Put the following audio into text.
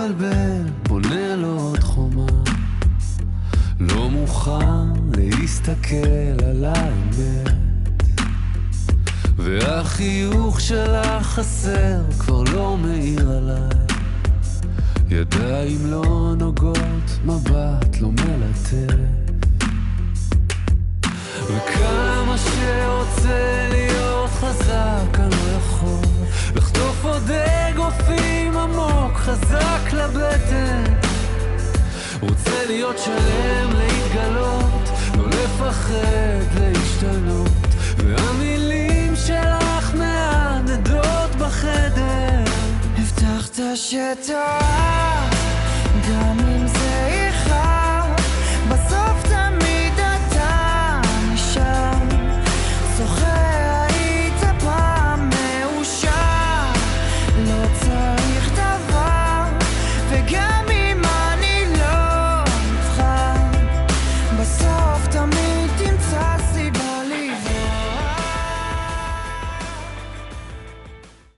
מתבלבל, בונה לו עוד חומה, לא מוכן להסתכל על האמת, והחיוך שלה חסר, כבר לא מאיר עליי, ידיים לא נוגעות, מבט לא מלטף, וכמה שרוצה להיות חזק אני לא יכול לחטוף עוד אגרופים עמוק חזק לבטן, רוצה להיות שלם, להתגלות, לא לפחד, להשתנות, והמילים שלך מהדהדות בחדר. הבטחת שתאהב גם